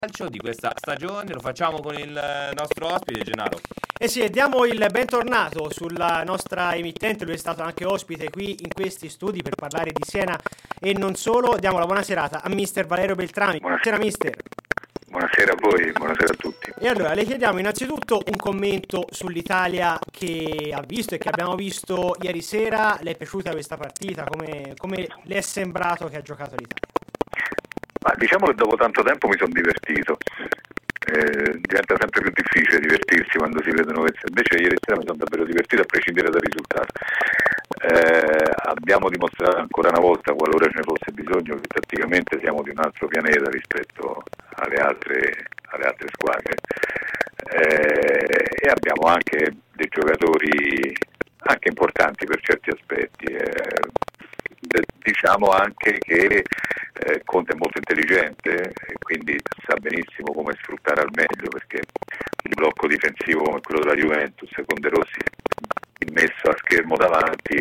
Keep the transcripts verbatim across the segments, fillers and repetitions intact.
calcio di questa stagione. Lo facciamo con il nostro ospite Gennaro. Eh sì, e diamo il bentornato sulla nostra emittente, lui è stato anche ospite qui in questi studi per parlare di Siena e non solo. Diamo la buona serata a mister Valerio Beltrami. Buonasera mister. Buonasera a voi, buonasera a tutti. E allora le chiediamo innanzitutto un commento sull'Italia che ha visto e che abbiamo visto ieri sera. Le è piaciuta questa partita? Come, come le è sembrato che ha giocato l'Italia? Ma diciamo che dopo tanto tempo mi sono divertito. Eh, diventa sempre più difficile divertirsi quando si vedono queste. Invece ieri sera mi sono davvero divertito a prescindere dal risultato. Eh, abbiamo dimostrato ancora una volta, qualora ce ne fosse bisogno, che tatticamente siamo di un altro pianeta rispetto alle altre, alle altre squadre. Eh, e abbiamo anche dei giocatori anche importanti per certi aspetti. Eh, diciamo anche che eh, Conte è molto intelligente e quindi sa benissimo come sfruttare al meglio, perché un blocco difensivo come quello della Juventus con De Rossi messo a schermo davanti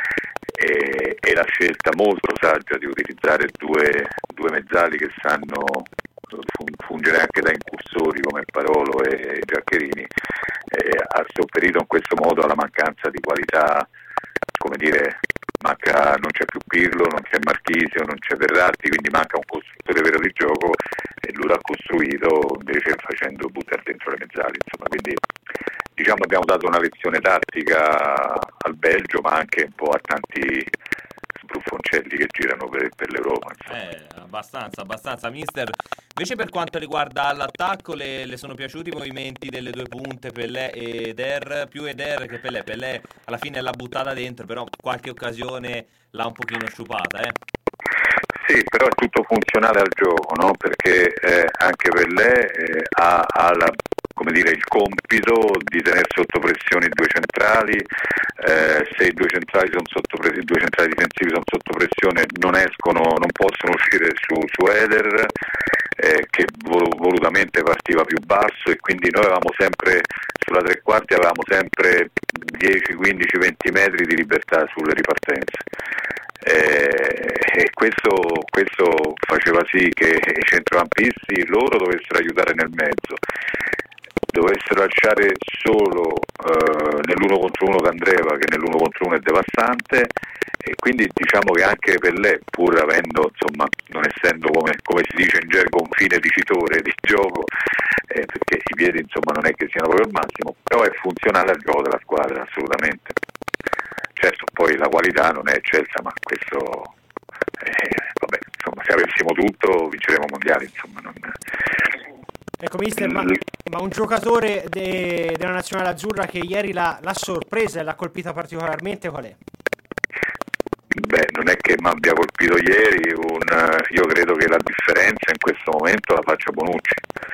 e, e la scelta molto saggia di utilizzare due, due mezzali che sanno fungere anche da incursori come Parolo e Giaccherini, eh, ha sopperito in questo modo alla mancanza di qualità, come dire, manca, non c'è più Pirlo, non c'è Marchisio, non c'è Verratti, quindi manca un costruttore vero di gioco e lui l'ha costruito invece facendo buttare dentro le mezzali, insomma, quindi diciamo abbiamo dato una lezione tattica al Belgio, ma anche un po' a tanti sbruffoncelli che girano per, per l'Europa. Eh, abbastanza, abbastanza, mister. Invece per quanto riguarda l'attacco, le, le sono piaciuti i movimenti delle due punte, Pellè e Eder, più Eder che Pellè. Pellè alla fine l'ha buttata dentro, però qualche occasione l'ha un pochino sciupata, eh? Sì, però è tutto funzionale al gioco, no? Perché eh, anche Pellè eh, ha, ha la, come dire, il compito di tenere sotto pressione i due centrali, eh, se i due centrali sono sotto pressione, i due centrali difensivi sono sotto pressione non escono, non possono uscire su, su Eder, eh, che vol- volutamente partiva più basso, e quindi noi avevamo sempre, sulla tre quarti avevamo sempre dieci, quindici, venti metri di libertà sulle ripartenze. Eh, e questo, questo faceva sì che i centrocampisti loro dovessero aiutare nel mezzo, dovessero lasciare solo eh, nell'uno contro uno Candreva, che nell'uno contro uno è devastante, e quindi diciamo che anche Pellè, pur avendo, insomma, non essendo come, come si dice in gergo un fine dicitore di gioco, eh, perché i piedi insomma non è che siano proprio il massimo, però è funzionale al gioco della squadra assolutamente. Certo, poi la qualità non è eccelsa, ma questo, eh, vabbè, insomma, se avessimo tutto vinceremo mondiali, insomma. Non... Ecco, mister, ma, ma un giocatore de, della nazionale azzurra che ieri l'ha, l'ha sorpresa e l'ha colpita particolarmente, qual è? Beh, non è che mi abbia colpito ieri, un, io credo che la differenza in questo momento la faccia Bonucci.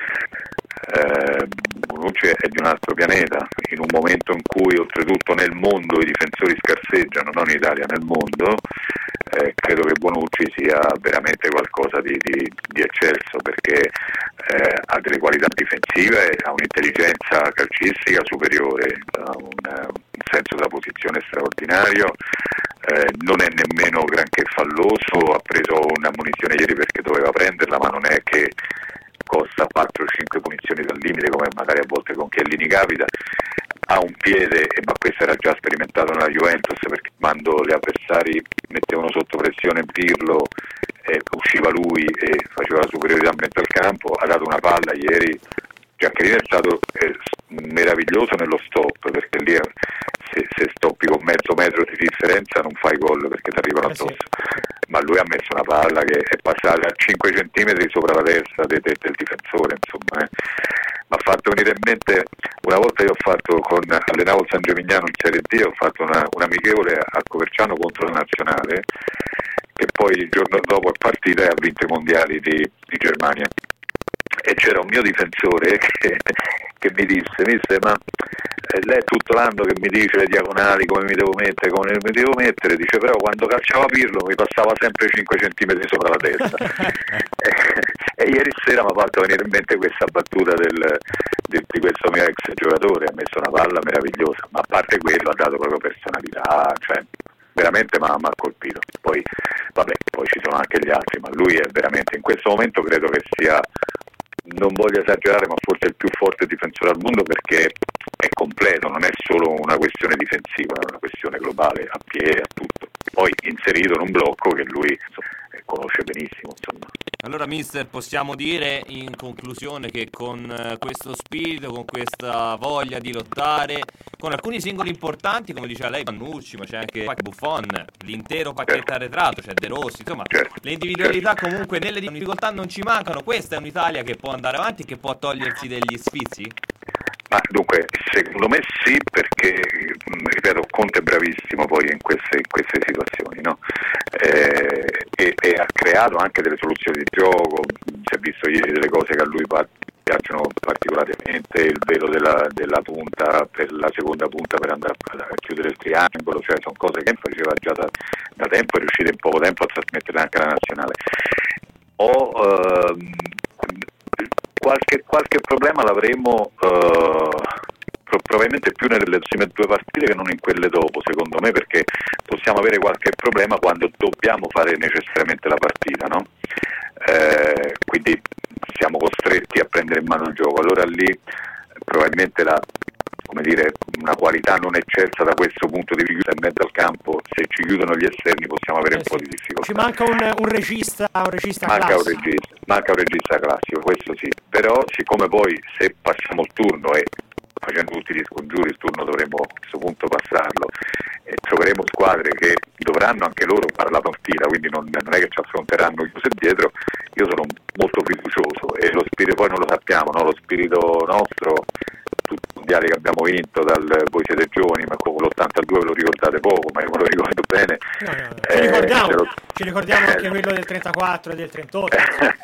Eh, Bonucci è di un altro pianeta, in un momento in cui oltretutto nel mondo i difensori scarseggiano, non in Italia, nel mondo, eh, credo che Bonucci sia veramente qualcosa di, di, di eccelso, perché eh, ha delle qualità difensive, ha un'intelligenza calcistica superiore, ha un, un senso della posizione straordinario, eh, non è nemmeno granché falloso, ha preso una munizione ieri perché doveva prenderla, ma non è che costa quattro o cinque punizioni dal limite come magari a volte con Chiellini capita. Ha un piede, ma questo era già sperimentato nella Juventus, perché quando gli avversari mettevano sotto pressione Pirlo eh, usciva lui e faceva la superiorità in mezzo al campo. Ha dato una palla ieri, Giaccherini è stato eh, meraviglioso nello stop, perché lì se, se stoppi con mezzo metro di differenza non fai gol perché ti arrivano addosso, ma lui ha messo una palla che è passata a cinque centimetri sopra la testa de, de, del difensore, insomma. Eh. Mi ha fatto venire in mente, una volta io ho fatto, con allenavo il San Gimignano in Serie D, ho fatto una, un amichevole a Coverciano contro la nazionale, che poi il giorno dopo è partita e ha vinto i mondiali di, di Germania. E c'era un mio difensore che, che mi disse: mister, ma lei è tutto l'anno che mi dice le diagonali, come mi devo mettere, come mi devo mettere, dice, però quando calciava Pirlo mi passava sempre cinque centimetri sopra la testa. e, e ieri sera mi ha fatto venire in mente questa battuta del, di, di questo mio ex giocatore, ha messo una palla meravigliosa, ma a parte quello ha dato proprio personalità, cioè veramente mi ha colpito. Poi vabbè, poi ci sono anche gli altri, ma lui è veramente, in questo momento credo che sia non voglio esagerare, ma forse è il più forte difensore al mondo perché è completo, non è solo una questione difensiva, è una questione globale, a piede, a tutto. Poi inserito in un blocco che lui insomma, conosce benissimo, insomma. Allora, mister, possiamo dire in conclusione che con eh, questo spirito, con questa voglia di lottare, con alcuni singoli importanti, come diceva lei, Pannucci, ma c'è anche Buffon, l'intero pacchetto certo. arretrato, c'è De Rossi, insomma, certo. le individualità certo. comunque nelle difficoltà non ci mancano. Questa è un'Italia che può andare avanti e che può togliersi degli sfizi? Ma dunque, secondo me sì, perché, ripeto, Conte è bravissimo poi in queste, in queste situazioni, no? Eh, e, e ha creato anche delle soluzioni di gioco, si è visto ieri delle cose che a lui piacciono particolarmente, il velo della, della punta per la seconda punta per andare a chiudere il triangolo, cioè sono cose che faceva già da, da tempo, è riuscito in poco tempo a trasmettere anche alla nazionale. Ho, ehm, Qualche, qualche problema l'avremo uh, probabilmente più nelle prossime due partite che non in quelle dopo, secondo me, perché possiamo avere qualche problema quando dobbiamo fare necessariamente la partita, no? Eh, quindi siamo costretti a prendere in mano il gioco, allora lì probabilmente la, come dire, una qualità non eccelsa da questo punto di vista in mezzo al campo, se ci chiudono gli esterni possiamo avere eh un sì. po' di difficoltà. Ci manca un, un regista, un regista manca classico. Un regista, manca un regista classico, questo sì, però siccome poi se passiamo il turno e facendo tutti gli scongiuri il turno dovremo a questo punto passarlo e troveremo squadre che dovranno anche loro fare la partita, quindi non, non è che ci affronteranno chiuse dietro, io sono molto fiducioso e lo spirito poi non lo sappiamo, no? Lo spirito nostro, tutti i mondiali che abbiamo vinto, dal, voi siete giovani, ma con l'ottantadue ve lo ricordate poco, ma io me lo ricordo bene. No, no, no. Ci, eh, ricordiamo, lo... ci ricordiamo anche quello del trentaquattro e del trentotto.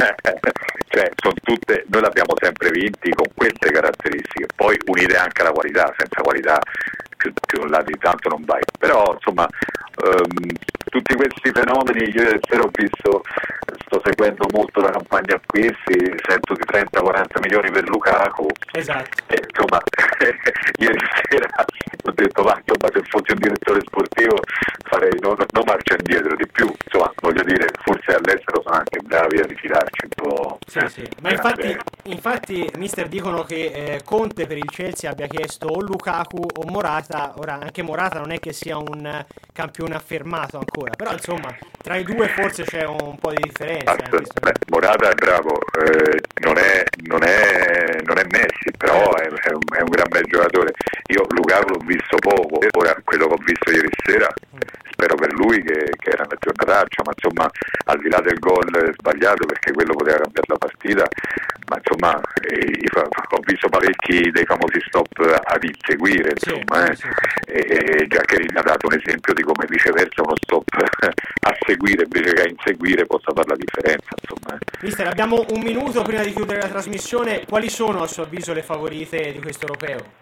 Cioè, sono tutte, noi l'abbiamo sempre vinti con queste caratteristiche, poi unite anche alla qualità, senza qualità più, più là di tanto non vai. Però insomma um, tutti questi fenomeni, io ieri sera ho visto, sto seguendo molto la campagna acquisti, sento di trenta quaranta milioni per Lukaku. Esatto. E, insomma, ieri sera ho detto ma insomma, se fossi un direttore sportivo farei non no, no marcia indietro, di più, insomma voglio dire, forse all'estero sono anche bravi a ritirarci un po'. Sì, sì. Ma infatti, infatti mister dicono che eh, Conte per il Chelsea abbia chiesto o Lukaku o Morata. Ora anche Morata non è che sia un campione affermato ancora, però insomma tra i due forse c'è un po' di differenza. Eh, beh, Morata è bravo, eh, non, è, non, è, non è Messi, però è, è, un, è un gran bel giocatore. Io Lukaku l'ho visto poco, ora quello che ho visto ieri sera spero per lui che, che era una giornataccia, ma insomma al di là del gol sbagliato, perché quello poteva cambiare la partita, ma insomma eh, ho visto parecchi dei famosi stop ad inseguire, insomma, sì, eh. sì, sì. E, e Giaccherini ha dato un esempio di come viceversa uno stop a seguire invece che a inseguire possa fare la differenza, insomma. Eh. Mister, abbiamo un minuto prima di chiudere la trasmissione, quali sono a suo avviso le favorite di questo europeo?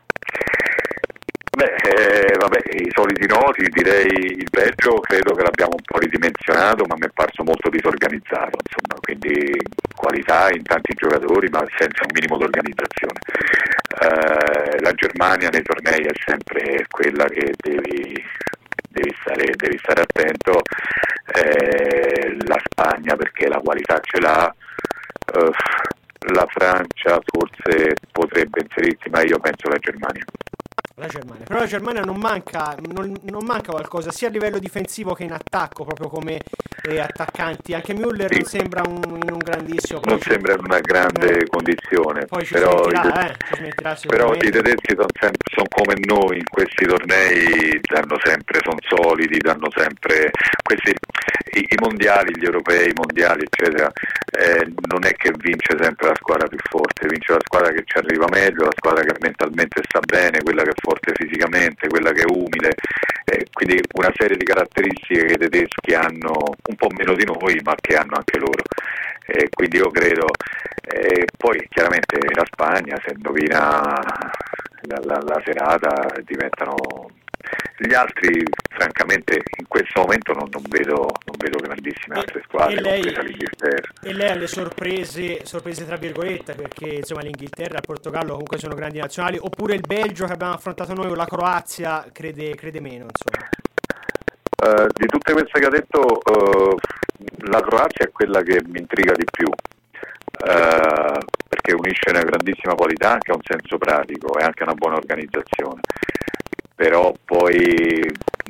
Beh, eh, vabbè, i soliti noti, direi il Belgio credo che l'abbiamo un po' ridimensionato, ma mi è parso molto disorganizzato, insomma, quindi qualità in tanti giocatori ma senza un minimo di organizzazione. Eh, la Germania nei tornei è sempre quella che devi, devi, stare, devi stare attento, eh, la Spagna perché la qualità ce l'ha, eh, la Francia forse potrebbe inserirsi, ma io penso la Germania. La Germania, però la Germania non manca, non, non manca qualcosa sia a livello difensivo che in attacco, proprio come eh, attaccanti. Anche Müller sì. non sembra un, in un grandissimo, non ci... sembra in una grande eh. condizione, poi ci però, smettirà, eh, ci smettirà però i tedeschi sono, sempre, sono come noi in questi tornei, danno sempre, sono solidi, danno sempre questi i, i mondiali, gli europei, i mondiali eccetera, eh, non è che vince sempre la squadra più forte, vince la squadra che ci arriva meglio, la squadra che mentalmente sta bene, quella che è forte fisicamente, quella che è umile, eh, quindi una serie di caratteristiche che i tedeschi hanno un po' meno di noi ma che hanno anche loro, eh, quindi io credo, eh, poi chiaramente la Spagna se indovina la, la, la serata diventano gli altri, francamente in questo momento non, non vedo non vedo grandissime altre squadre, e lei, compresa l'Inghilterra. E lei ha le sorprese sorprese tra virgolette, perché insomma l'Inghilterra e il Portogallo comunque sono grandi nazionali, oppure il Belgio che abbiamo affrontato noi o la Croazia crede, crede meno insomma. Uh, di tutte queste che ha detto uh, la Croazia è quella che mi intriga di più, eh, perché unisce una grandissima qualità che ha un senso pratico e anche una buona organizzazione, però poi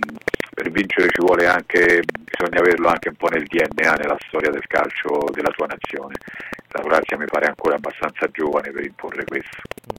per vincere ci vuole anche, bisogna averlo anche un po' nel D N A, nella storia del calcio della tua nazione. La Croazia mi pare ancora abbastanza giovane per imporre questo.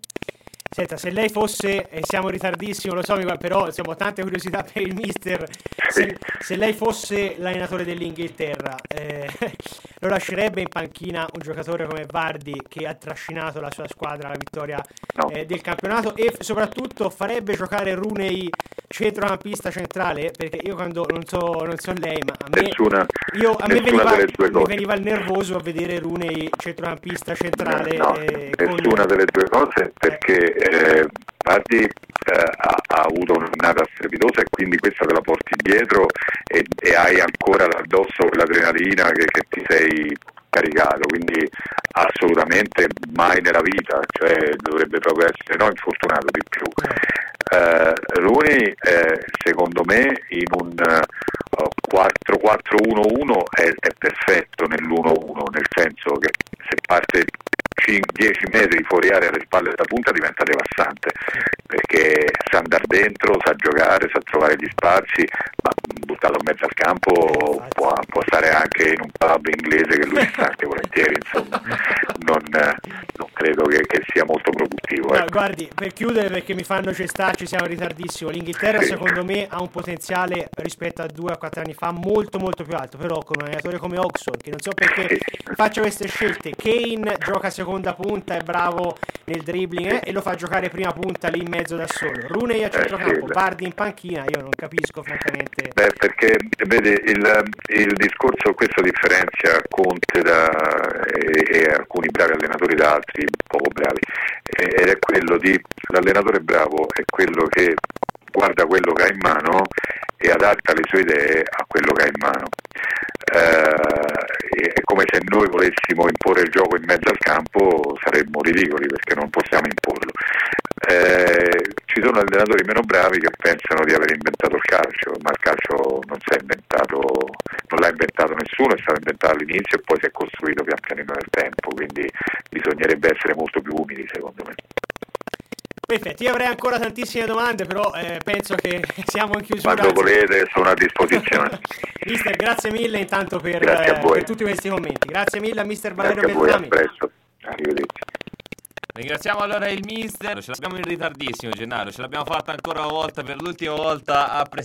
Senta, se lei fosse, e siamo in ritardissimo, lo so, però insomma, ho tante curiosità per il mister, se, se lei fosse l'allenatore dell'Inghilterra, eh, lo lascerebbe in panchina un giocatore come Vardy che ha trascinato la sua squadra alla vittoria no. eh, del campionato, e soprattutto farebbe giocare Rooney centrocampista centrale? Perché io quando, non so, non so lei, ma a me, nessuna, io, a me veniva, delle due mi veniva il nervoso a vedere Rooney centrocampista centrale. No, eh, nessuna con... delle due cose, perché eh, Vardy eh, ha, ha avuto un'annata strepitosa e quindi questa te la porti dietro e, e hai ancora addosso quell'adrenalina che, che ti sei caricato, quindi assolutamente mai nella vita, cioè dovrebbe proprio essere no infortunato di più. Eh, Rooney eh, secondo me in un uh, quattro quattro uno uno è, è perfetto nell'uno uno, nel senso che se parte dieci metri fuori area alle spalle della punta diventa devastante, perché sa andare dentro, sa giocare, sa trovare gli spazi, ma buttato in mezzo al campo può, può stare anche in un pub inglese che lui sta anche volentieri, insomma non, non credo che, che sia molto produttivo. No, ecco. Guardi, per chiudere, perché mi fanno cestarci, siamo in ritardissimo, l'Inghilterra Sì. secondo me ha un potenziale rispetto a due o quattro anni fa molto molto più alto, però con un allenatore come Oxford, che non so perché faccia queste scelte, Kane gioca seconda punta, è bravo nel dribbling eh, e lo fa giocare prima punta lì in mezzo da solo, Rooney a centrocampo, Eh, sì. Vardy in panchina, io non capisco francamente. Beh, perché vedi il, il discorso, questo differenzia Conte da, e, e alcuni bravi allenatori da altri poco bravi, e, ed è quello di l'allenatore bravo è quello che guarda quello che ha in mano e adatta le sue idee a quello che ha in mano. Eh, è come se noi volessimo imporre il gioco in mezzo al campo, saremmo ridicoli perché non possiamo imporlo. Eh, ci sono allenatori meno bravi che pensano di aver inventato il calcio, ma il calcio non si è inventato, non l'ha inventato nessuno, è stato inventato all'inizio e poi si è costruito pian pianino nel tempo, quindi bisognerebbe essere molto più umili secondo me. Perfetto, io avrei ancora tantissime domande, però eh, penso che siamo in chiusura. Quando volete sono a disposizione. Mister, grazie mille intanto per, Grazie a voi. per tutti questi commenti. Grazie mille a Mister Valerio Grazie a voi, a Bertami. presto. Arrivederci. Ringraziamo allora il mister, ce l'abbiamo in ritardissimo Gennaro, ce l'abbiamo fatta ancora una volta per l'ultima volta a presentare